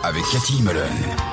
avec Cathy Mullen.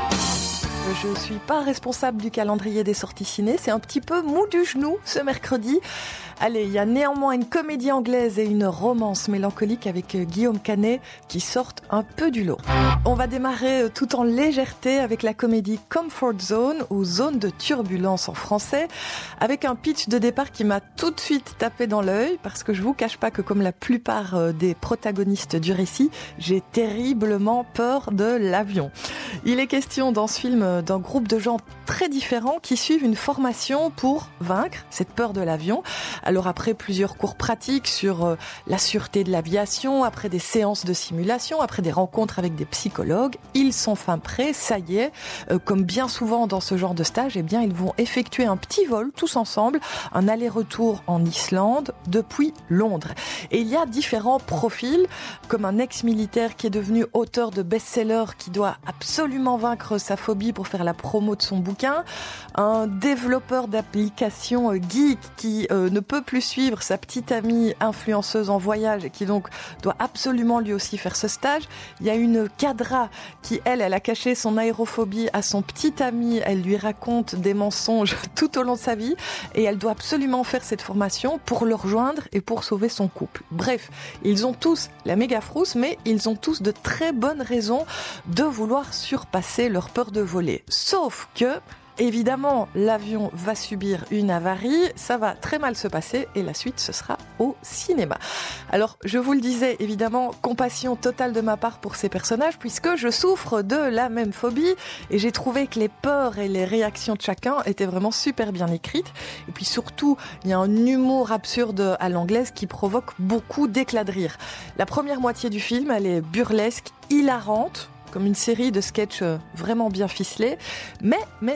Je ne suis pas responsable du calendrier des sorties ciné, c'est un petit peu mou du genou ce mercredi. Allez, il y a néanmoins une comédie anglaise et une romance mélancolique avec Guillaume Canet qui sortent un peu du lot. On va démarrer tout en légèreté avec la comédie Comfort Zone ou Zone de turbulence en français, avec un pitch de départ qui m'a tout de suite tapé dans l'œil parce que je vous cache pas que comme la plupart des protagonistes du récit, j'ai terriblement peur de l'avion. Il est question dans ce film d'un groupe de gens très différents qui suivent une formation pour vaincre cette peur de l'avion. Alors après plusieurs cours pratiques sur la sûreté de l'aviation, après des séances de simulation, après des rencontres avec des psychologues, ils sont fin prêts, ça y est, comme bien souvent dans ce genre de stage, eh bien ils vont effectuer un petit vol tous ensemble, un aller-retour en Islande depuis Londres. Et il y a différents profils, comme un ex-militaire qui est devenu auteur de best-seller qui doit absolument vaincre sa phobie pour faire la promo de son bouquin, un développeur d'applications geek qui ne peut plus suivre sa petite amie influenceuse en voyage et qui donc doit absolument lui aussi faire ce stage. Il y a une cadra qui, elle a caché son aérophobie à son petit ami, elle lui raconte des mensonges tout au long de sa vie et elle doit absolument faire cette formation pour le rejoindre et pour sauver son couple. Bref, ils ont tous la méga frousse, mais ils ont tous de très bonnes raisons de vouloir surpasser leur peur de voler. Sauf que évidemment, l'avion va subir une avarie, ça va très mal se passer et la suite, ce sera au cinéma. Alors, je vous le disais, évidemment, compassion totale de ma part pour ces personnages puisque je souffre de la même phobie et j'ai trouvé que les peurs et les réactions de chacun étaient vraiment super bien écrites. Et puis surtout, il y a un humour absurde à l'anglaise qui provoque beaucoup d'éclats de rire. La première moitié du film, elle est burlesque, hilarante, comme une série de sketchs vraiment bien ficelés. Mais,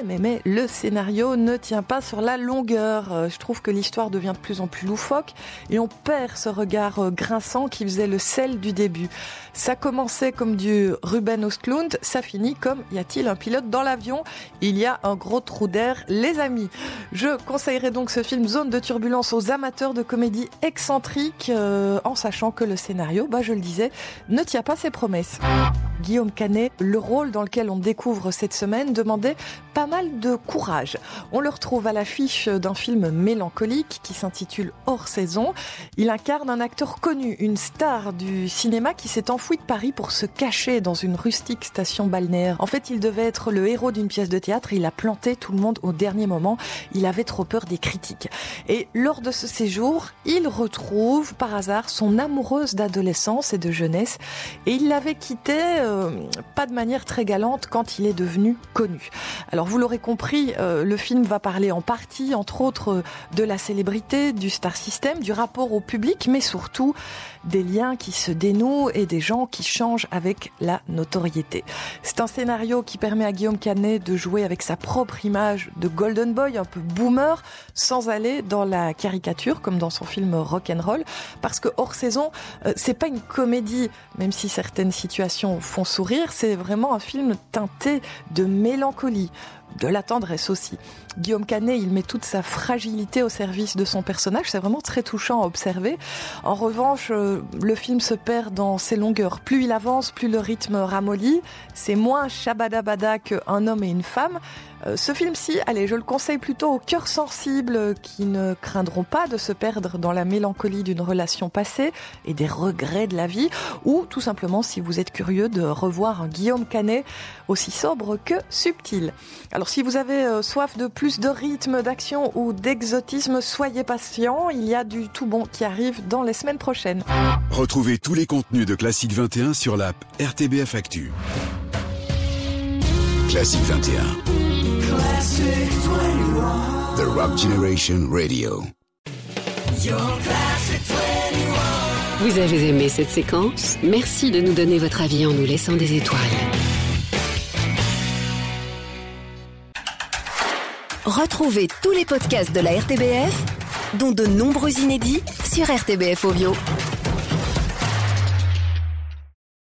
le scénario ne tient pas sur la longueur. Je trouve que l'histoire devient de plus en plus loufoque et on perd ce regard grinçant qui faisait le sel du début. Ça commençait comme du Ruben Östlund, ça finit comme y a-t-il un pilote dans l'avion? Il y a un gros trou d'air, les amis. Je conseillerais donc ce film Zone de turbulence aux amateurs de comédie excentrique en sachant que le scénario, je le disais, ne tient pas ses promesses. Guillaume Canet, le rôle dans lequel on découvre cette semaine demandait pas mal de courage. On le retrouve à l'affiche d'un film mélancolique qui s'intitule Hors saison. Il incarne un acteur connu, une star du cinéma qui s'est enfoui de Paris pour se cacher dans une rustique station balnéaire. En fait, il devait être le héros d'une pièce de théâtre et il a planté tout le monde au dernier moment. Il avait trop peur des critiques. Et lors de ce séjour, il retrouve par hasard son amoureuse d'adolescence et de jeunesse et il l'avait quittée pas de manière très galante quand il est devenu connu. Alors vous l'aurez compris, le film va parler en partie, entre autres, de la célébrité, du star system, du rapport au public, mais surtout des liens qui se dénouent et des gens qui changent avec la notoriété. C'est un scénario qui permet à Guillaume Canet de jouer avec sa propre image de golden boy, un peu boomer, sans aller dans la caricature comme dans son film Rock'n'Roll, parce que Hors saison, c'est pas une comédie, même si certaines situations font sourire, c'est vraiment un film teinté de mélancolie, de la tendresse aussi. Guillaume Canet, il met toute sa fragilité au service de son personnage, c'est vraiment très touchant à observer. En revanche, le film se perd dans ses longueurs. Plus il avance, plus le rythme ramollit, c'est moins shabadabada qu'un homme et une femme. Ce film-ci, allez, je le conseille plutôt aux cœurs sensibles qui ne craindront pas de se perdre dans la mélancolie d'une relation passée et des regrets de la vie, ou tout simplement si vous êtes curieux de revoir un Guillaume Canet aussi sobre que subtil. Alors si vous avez soif de plus de rythme, d'action ou d'exotisme, soyez patient, il y a du tout bon qui arrive dans les semaines prochaines. Retrouvez tous les contenus de Classique 21 sur l'app RTBF Actu. Classique 21. Classic 21. The Rock Generation Radio. Vous avez aimé cette séquence? Merci de nous donner votre avis en nous laissant des étoiles. Retrouvez tous les podcasts de la RTBF, dont de nombreux inédits, sur RTBF Audio.